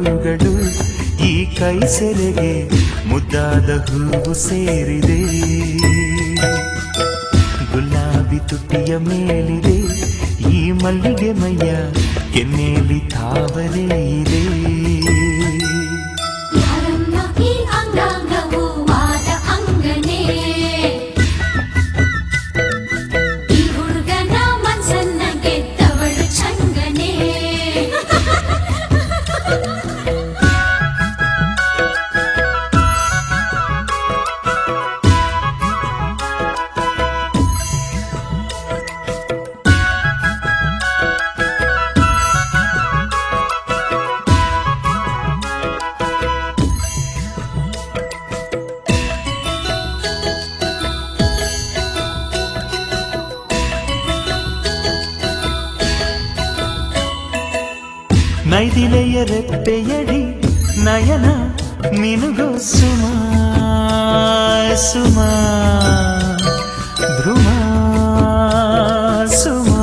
ಹೂಗಳು ಈ ಕೈ ಸೆರೆಗೆ ಮುದ್ದಾದ ಹೂವು ಸೇರಿದೆ. ಗುಲಾಬಿ ತುಟಿಯ ಮೇಲಿದೆ ಈ ಮಲ್ಲಿಗೆ ಮೈಯ ಕೆನ್ನೆಯಲ್ಲಿ ತಾವರೆ ಇದೆ. ನೈದಿಲೆಯ ರೆಪ್ಪೆಯಡಿ ನಯನ ಮಿನುಗೋ ಸುಮಾ ಸುಮಾ ಧ್ರುವ ಸುಮಾ.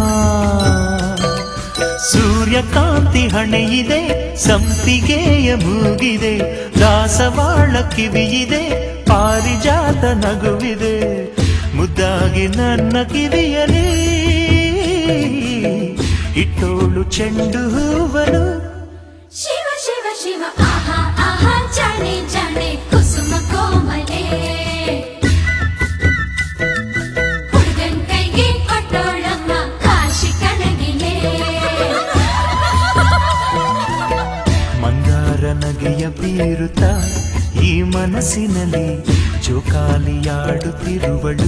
ಸೂರ್ಯಕಾಂತಿ ಹಣೆಯಿದೆ ಸಂಪಿಗೆಯ ಮೂಗಿದೆ ದಾಸವಾಳ ಕಿವಿಯಿದೆ ಪಾರಿಜಾತ ನಗುವಿದೆ. ಮುದ್ದಾಗಿ ನನ್ನ ಕಿವಿಯಲಿ ಇಟ್ಟೋಳು ಚೆಂಡು ಹೂವನು. ಶಿವ ಶಿವ ಶಿವ ಆಹಾ ಆಹಾ ಜಾಣೆ ಜಾಣೆ ಕುಸುಮ ಕೋಮಲೆ ಹುಡುಗನ್ ಕೈಗೆ ಕೊಟ್ಟೋಳಮ್ಮ ಕಾಶಿ ಕಣಗಿಲೆ. ಮಂದಾರ ನಗೆಯ ಬೀರುತ್ತ ಈ ಮನಸ್ಸಿನಲ್ಲಿ ಜೋಕಾಲಿಯಾಡುತ್ತಿರುವಳು.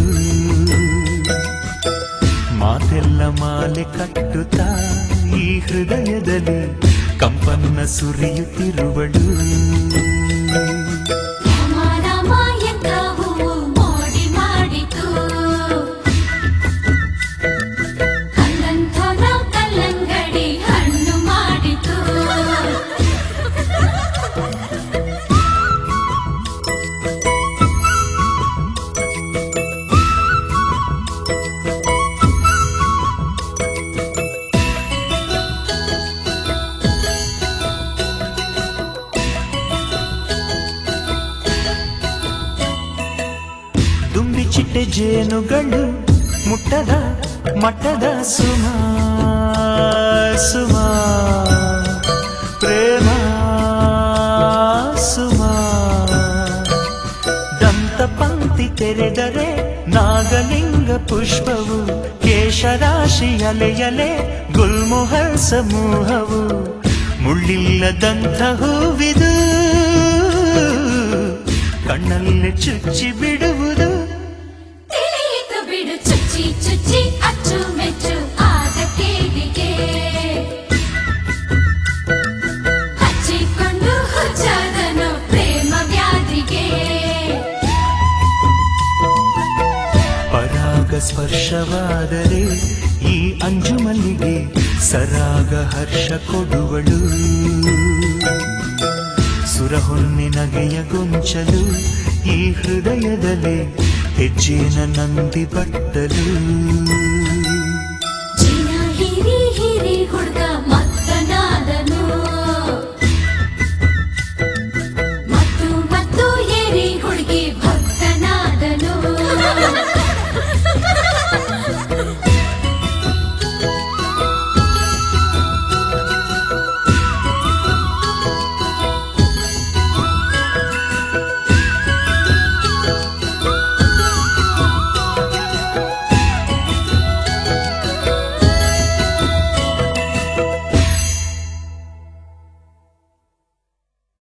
ಮಾತೆಲ್ಲ ಮಾಲೆ ಕಟ್ಟುತ್ತಾ ಈ ಹೃದಯದಲ್ಲಿ ಕಂಪನ್ನ ಸುರಿಯುತ್ತಿರುವಳು. ಎಂಥ ಹೂವು ಮೋಡಿ ಮಾಡಿತು ಕಲ್ಲಂಥನ ಕಲ್ಲಂಗಡಿ ಹಣ್ಣು ಮಾಡಿತು. ದುಂಬಿ ಚಿಟ್ಟೆ ಜೇನುಗಳು ಮುಟ್ಟದ ಮಟ್ಟದ ಸುಮಾ ಸುಮಾ ಪ್ರೇಮ ಸುಮಾ. ದಂತ ಪಂಕ್ತಿ ತೆರೆದರೆ ನಾಗಲಿಂಗ ಪುಷ್ಪವು ಕೇಶರಾಶಿ ಅಲೆಯಲೆ ಗುಲ್ಮೊಹರ್ ಸಮೂಹವು. ಮುಳ್ಳಿಲ್ಲದಂಥ ಹೂವಿದು ಕಣ್ಣಲ್ಲಿ ಚುಚ್ಚಿ ಬಿಡುವುದು. ತಿಳಿಯಿತು ಬಿಡು ಚುಚ್ಚಿ ಚುಚ್ಚಿ ಅಚ್ಚು ಮೆಚ್ಚು ಆದ ಕೇಳಿಗೆ ಹಚ್ಚಿಕೊಂಡು ಹುಚ್ಚಾದನು ಪ್ರೇಮ ವ್ಯಾಧಿಗೆ. ಪರಾಗ ಸ್ಪರ್ಶವಾದರೆ ಈ ಅಂಜುಮಲ್ಲಿಗೆ ಸರಾಗ ಹರ್ಷ ಕೊಡುವಳು. ಸುರಹೊನ್ನೆ ನಗೆಯ ಗೊಂಚಲು ಈ ಹೃದಯದಲ್ಲಿ ಹೆಜ್ಜೆನ ನಂದಿ ಬಟ್ಟಲು.